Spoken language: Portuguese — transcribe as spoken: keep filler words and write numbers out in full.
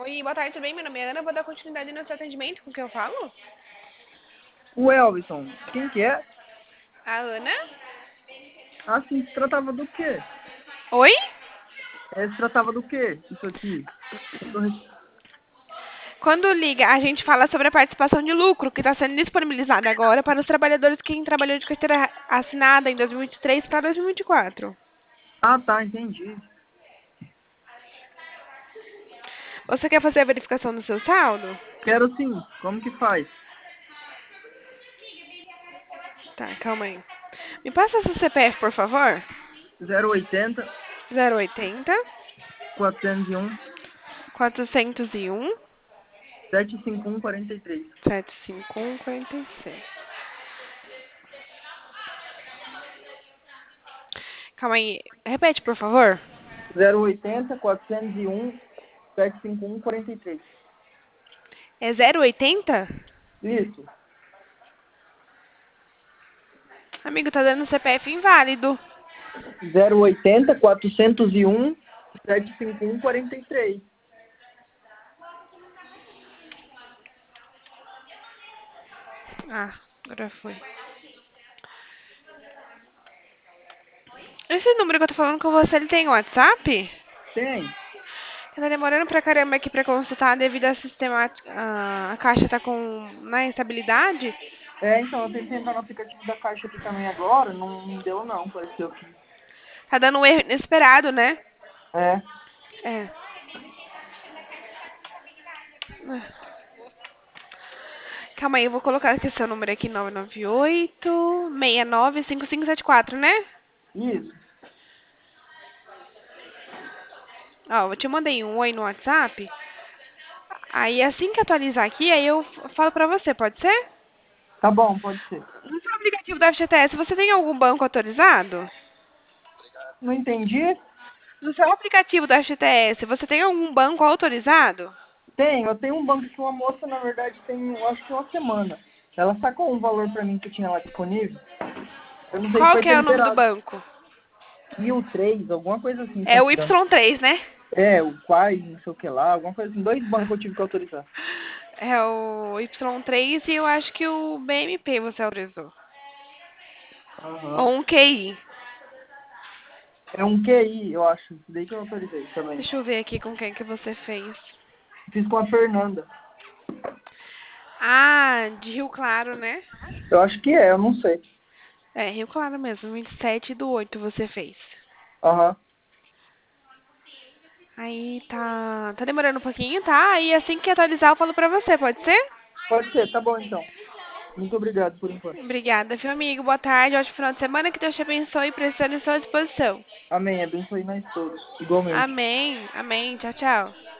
Oi, boa tarde, tudo bem? Meu nome é Ana, vou dar continuidade no seu atendimento, com quem eu falo? O Elvis, quem que é? A Ana? Ah, sim, se tratava do quê? Oi? É, se tratava do quê? Isso aqui. Eu tô res- Quando liga, a gente fala sobre a participação de lucro que está sendo disponibilizada agora para os trabalhadores que trabalhou de carteira assinada em dois mil e vinte e três para dois mil e vinte e quatro. Ah, tá, entendi. Você quer fazer a verificação do seu saldo? Quero sim. Como que faz? Tá, calma aí. Me passa seu C P F, por favor. zero oitenta, zero oitenta, quatrocentos e um, quatrocentos e um, setecentos e cinquenta e um, quarenta e três. setecentos e cinquenta e um, quarenta e seis. Calma aí. Repete, por favor. zero oitenta, quatrocentos e um, setecentos e cinquenta e um, quarenta e três. É zero oitenta? Isso. Amigo, tá dando C P F inválido. zero oitenta, quatrocentos e um, setecentos e cinquenta e um, quarenta e três. Ah, agora foi. Esse número que eu tô falando com você, ele tem WhatsApp? Tem. Tá demorando pra caramba aqui pra consultar devido à sistemática. A, a caixa tá com na instabilidade. É, então, eu tentei entrar no aplicativo da Caixa aqui também agora, não, não deu não, apareceu aqui. Tá dando um erro inesperado, né? É. É. Calma aí, eu vou colocar aqui seu número aqui, nove nove oito, seis nove, cinco cinco sete quatro, né? Isso. Ó, eu te mandei um oi no WhatsApp. Aí assim que atualizar aqui, aí eu f- falo pra você, pode ser? Tá bom, pode ser. No seu aplicativo da F G T S, você tem algum banco autorizado? Não entendi? No seu aplicativo da F G T S, você tem algum banco autorizado? Tem, eu tenho um banco que uma moça, na verdade, tem, eu acho que uma semana. Ela sacou um valor pra mim que tinha lá disponível. Eu não sei se Qual foi que é o nome do temperado. banco? Mil três, alguma coisa assim, se É não o me engano. Y três, né? É, o Quai, não sei o que lá, alguma coisa assim. Dois bancos eu tive que autorizar. É o Y três e eu acho que o B M P você autorizou. Aham. Ou um Q I. É um Q I, eu acho. Isso daí que eu autorizei também. Deixa eu ver aqui com quem que você fez. Fiz com a Fernanda. Ah, de Rio Claro, né? Eu acho que é, eu não sei. É, Rio Claro mesmo, vinte e sete do oito você fez. Aham. Aí tá, tá demorando um pouquinho, tá? Aí assim que atualizar eu falo pra você, pode ser? Pode ser, tá bom então. Muito obrigado por enquanto. Obrigada, viu, amigo? Boa tarde, ótimo final de semana, que Deus te abençoe e prestando à sua disposição. Amém, abençoe nós todos. Igualmente. Amém, amém, tchau, tchau.